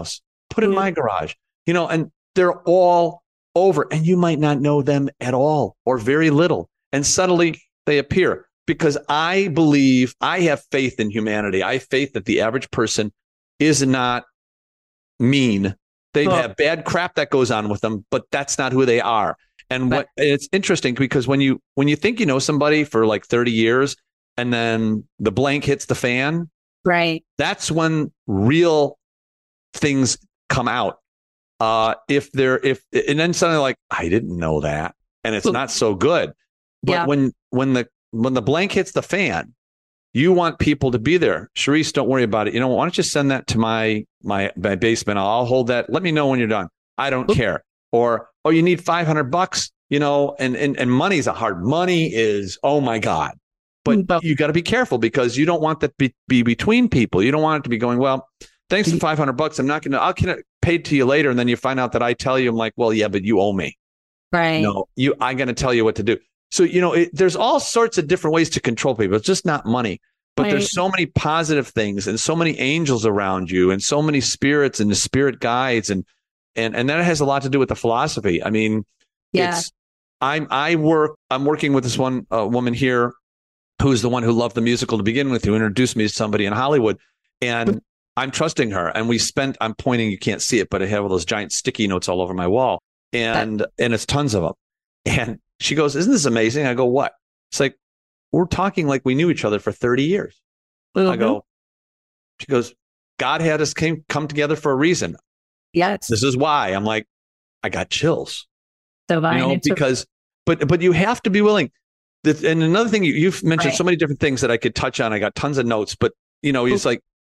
put in Mm. my garage, you know, and they're all over and you might not know them at all or very little. And suddenly they appear because I believe I have faith in humanity. I have faith that the average person is not mean. They Well- have bad crap that goes on with them, but that's not who they are. And But- what it's interesting because when you when you think you know somebody for like thirty years and then the blank hits the fan, Right. that's when real things come out. Uh, if they're if and then suddenly like I didn't know that, and it's Well- not so good. But Yeah. when when the when the blank hits the fan, you want people to be there. Charisse, don't worry about it. You know, why don't you send that to my my, my basement? I'll hold that. Let me know when you're done. I don't Oop. care. Or oh, you need five hundred bucks. You know, and and and money's a hard. Money is oh my god. But But- you got to be careful because you don't want that to be, be between people. You don't want it to be going, well, thanks for five hundred bucks. I'm not going to, I'll get it paid to you later. And then you find out that I tell you, I'm like, well, yeah, but you owe me. Right. No, you, I'm going to tell you what to do. So, you know, it, there's all sorts of different ways to control people. It's just not money, but Right. there's so many positive things and so many angels around you and so many spirits and the spirit guides. And, and, and that has a lot to do with the philosophy. I mean, Yeah. it's, I'm, I work, I'm working with this one uh, woman here who's the one who loved the musical to begin with, who introduced me to somebody in Hollywood. And I'm trusting her. And we spent, I'm pointing, you can't see it, but I have all those giant sticky notes all over my wall. And, and it's tons of them. And she goes, isn't this amazing? I go, what? It's like, we're talking like we knew each other for thirty years. I go, she goes, God had us came, come together for a reason. Yes. This is why. I'm like, I got chills. Divine You know, inter- because, but, but you have to be willing. This- And another thing, you, you've mentioned Right. so many different things that I could touch on. I got tons of notes, but you know, it's like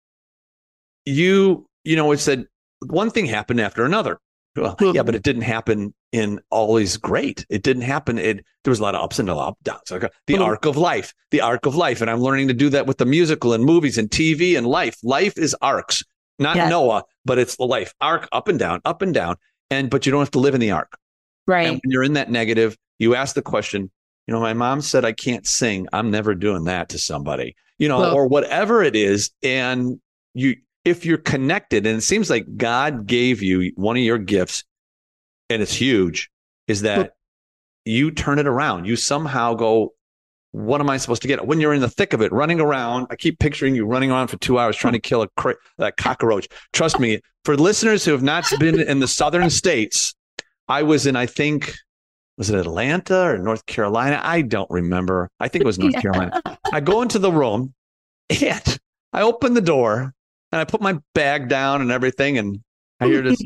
you, you know, it said one thing happened after another. Well, yeah, but it didn't happen in always great. It didn't happen. It there was a lot of ups and a lot of downs. Okay. The Mhm. arc of life, the arc of life, and I'm learning to do that with the musical and movies and T V and life. Life is arcs, not Yes. Noah, but it's the life arc, up and down, up and down. And but you don't have to live in the arc. Right. And when you're in that negative, you ask the question, you know, my mom said I can't sing. I'm never doing that to somebody, you know, Well- or whatever it is. And you, if you're connected, and it seems like God gave you one of your gifts, and it's huge, is that Well- you turn it around. You somehow go, what am I supposed to get? When you're in the thick of it, running around, I keep picturing you running around for two hours trying to kill a, cra- a cockroach. Trust me, for listeners who have not been in the southern states, I was in, I think, was it Atlanta or North Carolina? I don't remember. I think it was North Yeah. Carolina. I go into the room and I open the door and I put my bag down and everything. And I hear this.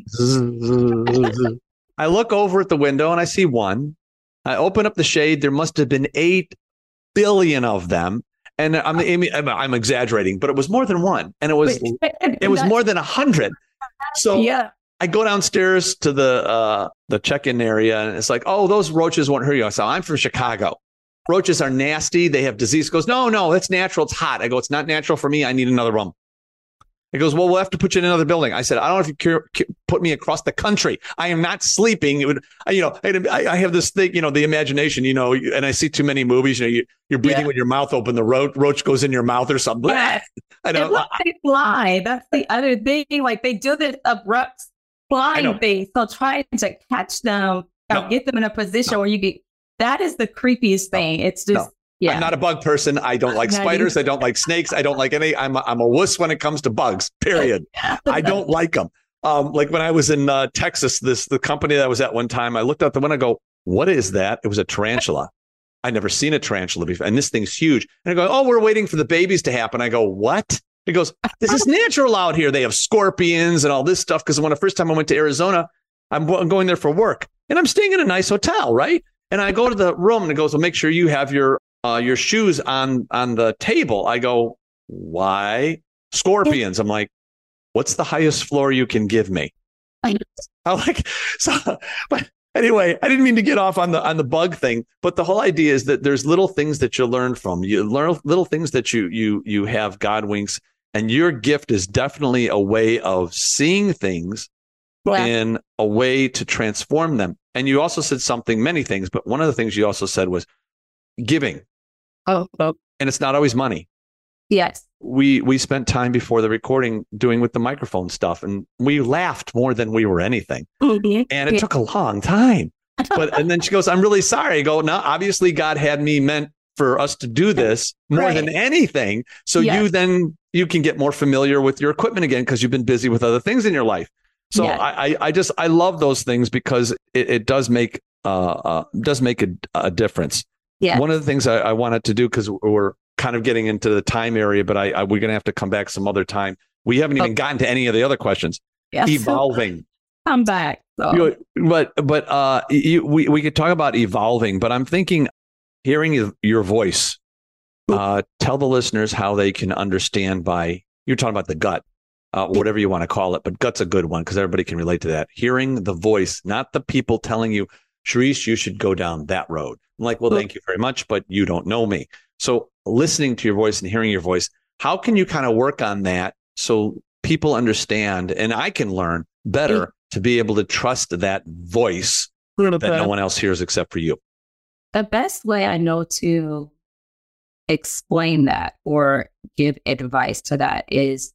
zzz. I look over at the window and I see one. I open up the shade. There must have been eight billion of them. And I'm, I'm, I'm exaggerating, but it was more than one. And it was, it was more than a hundred. So Yeah. I go downstairs to the uh, the check-in area, and it's like, oh, those roaches won't hurt you. I said, I'm from Chicago. Roaches are nasty. They have disease. He goes, no, no, that's natural. It's hot. I go, it's not natural for me. I need another room. He goes, well, we'll have to put you in another building. I said, I don't know if you care, care, put me across the country. I am not sleeping. It would, I- you know, I, I have this thing, you know, the imagination, you know, and I see too many movies. You know, you, you're breathing Yeah. with your mouth open. The ro- roach goes in your mouth or something. Yes. I It's don't. like they fly. That's the other thing. Like they do this abrupt know. flying thing. So trying to catch them or No. get them in a position where you get that is the creepiest thing. It's just No. yeah. I'm not a bug person. I don't like Not spiders. I don't like snakes. I don't like any. I'm a, I'm a wuss when it comes to bugs. Period. I don't like them. Um, like when I was in uh, Texas, this the company that I was at one time, I looked out the window and go, what is that? It was a tarantula. I'd never seen a tarantula before. And this thing's huge. And I go, oh, we're waiting for the babies to happen. I go, what? He goes, this is natural out here. They have scorpions and all this stuff. Because when the first time I went to Arizona, I'm go- going there for work. And I'm staying in a nice hotel, right? And I go to the room and it goes, well, make sure you have your uh, your shoes on on the table. I go, why? Scorpions. I'm like, what's the highest floor you can give me? I'm like, so, but anyway, I didn't mean to get off on the on the bug thing, but the whole idea is that there's little things that you learn from. You learn little things that you you you have God winks, and your gift is definitely a way of seeing things Yeah. in a way to transform them. And you also said something, many things, but one of the things you also said was giving. Oh, oh, And it's not always money. yes. we we spent time before the recording doing with the microphone stuff, and we laughed more than we were anything. Mm-hmm. And it yeah. took a long time. But and then she goes, I'm really sorry. I go, no, obviously God had me meant for us to do this more right. than anything. So yes. you then you can get more familiar with your equipment again because you've been busy with other things in your life. So yes. I, I I just I love those things because it, it does make uh, uh does make a, a difference. Yeah. One of the things I, I wanted to do, because we're kind of getting into the time area, but I, I we're gonna have to come back some other time. We haven't even oh. gotten to any of the other questions. Yes. Evolving. I'm back. So. You know, but but uh, you, we we could talk about evolving. But I'm thinking, hearing your voice. Uh, tell the listeners how they can understand by you're talking about the gut, uh, whatever you want to call it. But gut's a good one because everybody can relate to that. Hearing the voice, not the people telling you, Sharice, you should go down that road. I'm like, well, thank you very much, but you don't know me. So listening to your voice and hearing your voice, how can you kind of work on that so people understand and I can learn better to be able to trust that voice that no one else hears except for you? The best way I know to explain that or give advice to that is,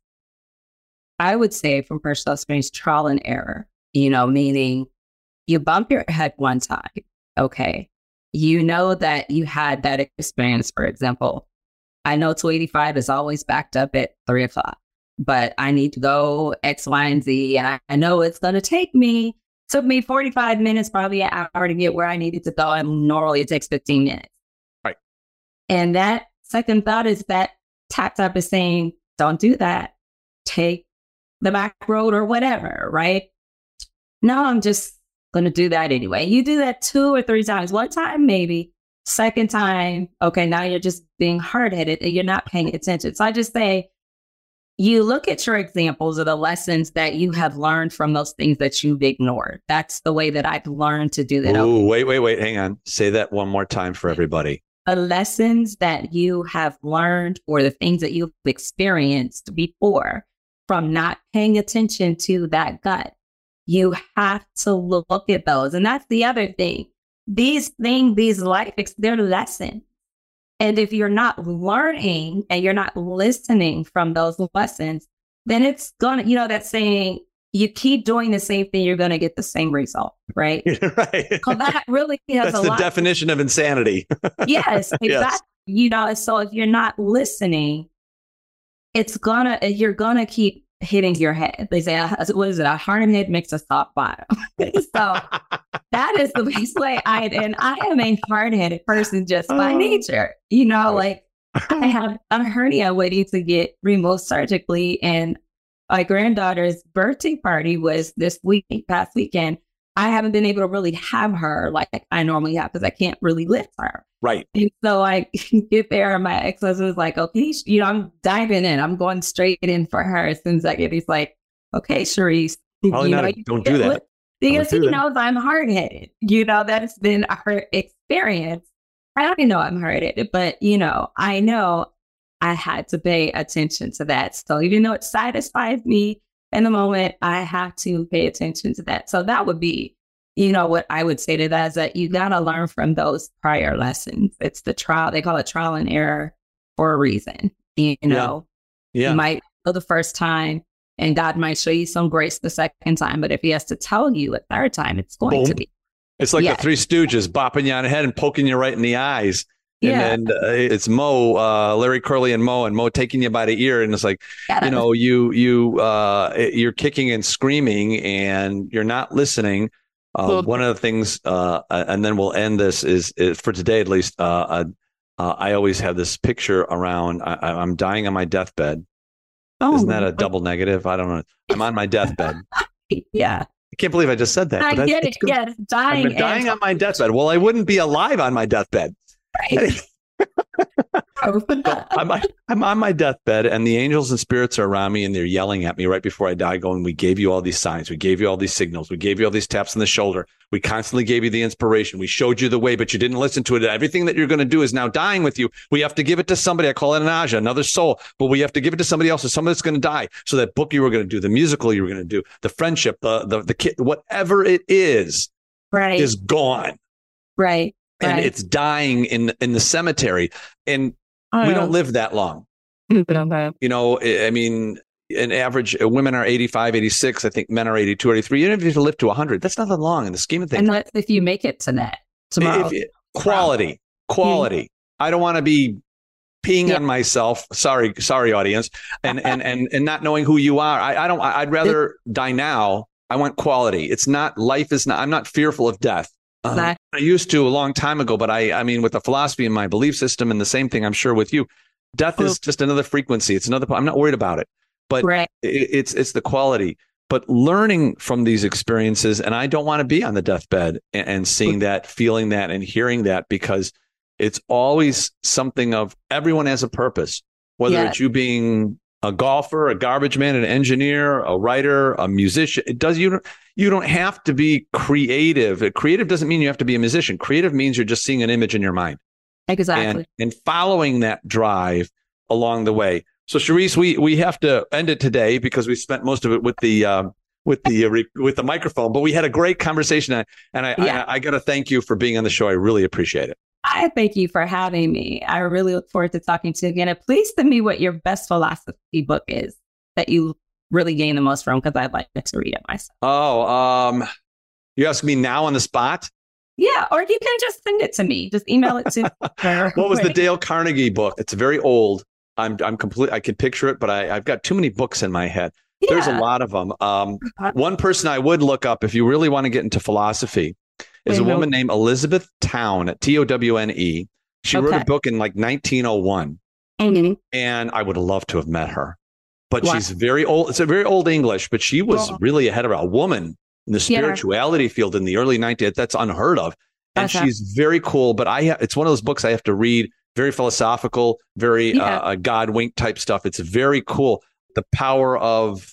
I would say from personal experience, trial and error, you know, meaning you bump your head one time. Okay. You know that you had that experience. For example, I know two eighty-five is always backed up at three o'clock, but I need to go X, Y, and Z. And I, I know it's going to take me, took me forty-five minutes, probably an hour to get where I needed to go. And normally it takes fifteen minutes. Right. And that second thought is that tap tap is saying, don't do that. Take the back road or whatever. Right. No, I'm just going to do that anyway. You do that two or three times. One time, maybe. Second time, okay, now you're just being hard-headed and you're not paying attention. So I just say, you look at your examples of the lessons that you have learned from those things that you've ignored. That's the way that I've learned to do that. Oh, okay. wait, wait, wait. Hang on. Say that one more time for everybody. The lessons that you have learned or the things that you've experienced before from not paying attention to that gut. You have to look at those. And that's the other thing. These things, these life, they're lessons. And if you're not learning and you're not listening from those lessons, then it's going to, you know, that saying, you keep doing the same thing, you're going to get the same result, right? Right. So that really has That's a the lot definition of insanity. Yes, exactly. Yes. You know, so if you're not listening, it's gonna, you're going to keep hitting your head. They say, what is it? A hard head makes a soft bottom. So that is the best way I, and I am a hard-headed person just by nature. You know, like I have a hernia waiting to get removed surgically, and my granddaughter's birthday party was this week, past weekend. I haven't been able to really have her like I normally have because I can't really lift her. Right. And so I get there and my ex-husband's like, okay, you know, I'm diving in. I'm going straight in for her as soon as I get, he's like, okay, Sharice. Probably you not, know, don't do that. Because don't he do knows I'm hard-headed. You know, that's been her experience. I don't know I'm hard-headed, but, you know, I know I had to pay attention to that. So even though it satisfies me in the moment, I have to pay attention to that. So that would be, you know, what I would say to that is that you got to learn from those prior lessons. It's the trial. They call it trial and error for a reason. You know, yeah. Yeah. You might go the first time and God might show you some grace the second time. But if he has to tell you a third time, it's going Boom. to be. It's like yeah. the Three Stooges bopping you on the head and poking you right in the eyes. And yeah. then uh, it's Mo, uh, Larry Curly and Mo, and Mo taking you by the ear. And it's like, yeah, you know, was- you, you, uh, you're kicking and screaming and you're not listening. Uh, well, one of the things, uh, and then we'll end this is, is for today, at least, uh, uh, uh, I always have this picture around, I, I'm dying on my deathbed. Oh, Isn't that a double negative? I don't know. I'm on my deathbed. Yeah. I can't believe I just said that. I but get it. Yeah, dying. I'm dying on my deathbed. Well, I wouldn't be alive on my deathbed. Right. I'm, I'm on my deathbed and the angels and spirits are around me and they're yelling at me right before I die going, we gave you all these signs. We gave you all these signals. We gave you all these taps on the shoulder. We constantly gave you the inspiration. We showed you the way, but you didn't listen to it. Everything that you're going to do is now dying with you. We have to give it to somebody. I call it an aja, another soul, but we have to give it to somebody else. So somebody that's going to die. So that book you were going to do, the musical you were going to do, the friendship, the, the, the kid, whatever it is, right. is gone. Right. And right. it's dying in, in the cemetery. And we don't live that long. You know, I mean, an average, women are eighty-five, eighty-six. I think men are eighty-two, eighty-three. Even if you live to one hundred, that's nothing long in the scheme of things. And if you make it to that tomorrow. If, if, quality, quality. Mm-hmm. I don't want to be peeing yeah. on myself. Sorry, sorry, audience. And, and, and, and not knowing who you are. I, I don't, I'd rather die now. I want quality. It's not, life is not, I'm not fearful of death. Uh, I used to a long time ago, but I, I mean, with the philosophy and my belief system and the same thing, I'm sure with you, death is just another frequency. It's another, I'm not worried about it, but right. it, it's, it's the quality, but learning from these experiences. And I don't want to be on the deathbed and, and seeing that, feeling that, and hearing that, because it's always something of everyone has a purpose, whether yeah. it's you being a golfer, a garbage man, an engineer, a writer, a musician. It does, you don't, you don't have to be creative. Creative doesn't mean you have to be a musician. Creative means you're just seeing an image in your mind. Exactly. And, and following that drive along the way. So Cherise, we, we have to end it today because we spent most of it with the, um, with the, uh, with the microphone, but we had a great conversation, and I, yeah. I, I got to thank you for being on the show. I really appreciate it. I thank you for having me. I really look forward to talking to you again. And please send me what your best philosophy book is that you really gain the most from, because I'd like to read it myself. Oh, um, you ask me now on the spot? Yeah, or you can just send it to me. Just email it to me. What was the Dale Carnegie book? It's very old. I'm I'm complete. I can picture it, but I, I've got too many books in my head. Yeah. There's a lot of them. Um, one person I would look up if you really want to get into philosophy is a woman named Elizabeth Towne, T O W N E. She okay. wrote a book in like nineteen oh one. Mm-hmm. And I would have loved to have met her. But what? She's very old. It's a very old English, but she was oh. really ahead of her. A woman in the spirituality yeah. field in the early nineties. That's unheard of. And okay. she's very cool. But I ha- it's one of those books I have to read. Very philosophical, very yeah. uh, God wink type stuff. It's very cool. The power of,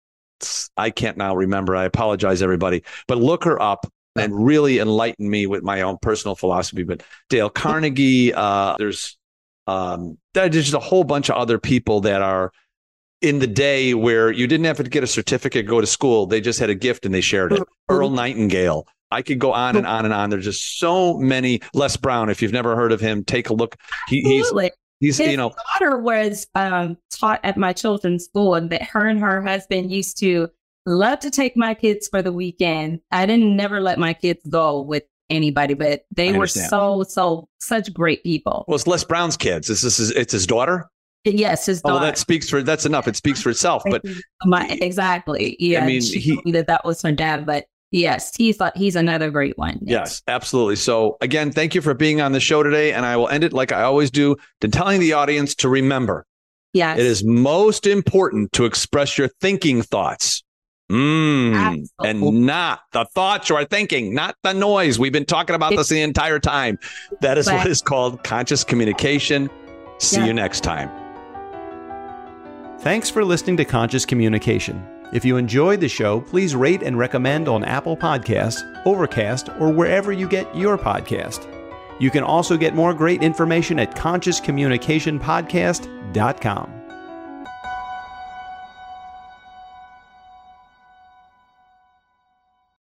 I can't now remember. I apologize, everybody. But look her up. And really enlighten me with my own personal philosophy. But Dale Carnegie, uh, there's um, there's just a whole bunch of other people that are in the day where you didn't have to get a certificate, go to school. They just had a gift and they shared it. Earl Nightingale. I could go on and on and on. There's just so many. Les Brown, if you've never heard of him, take a look. He, he's he's His you know. daughter was um, taught at my children's school, and that her and her husband used to love to take my kids for the weekend. I didn't never let my kids go with anybody, but they were so, so, such great people. Well, it's Les Brown's kids. This is, it's his daughter? Yes, his daughter. Oh, that speaks for, that's enough. It speaks for itself. But my, exactly. Yeah. I mean, she he, told me that that was her dad, but yes, he's, he's another great one. Yes, absolutely. So again, thank you for being on the show today. And I will end it like I always do, to telling the audience to remember, yes, it is most important to express your thinking thoughts. Mm, and not the thoughts you are thinking, not the noise. We've been talking about this the entire time. That is but, what is called conscious communication. See yeah. you next time. Thanks for listening to Conscious Communication. If you enjoyed the show, please rate and recommend on Apple Podcasts, Overcast, or wherever you get your podcast. You can also get more great information at conscious communication podcast dot com.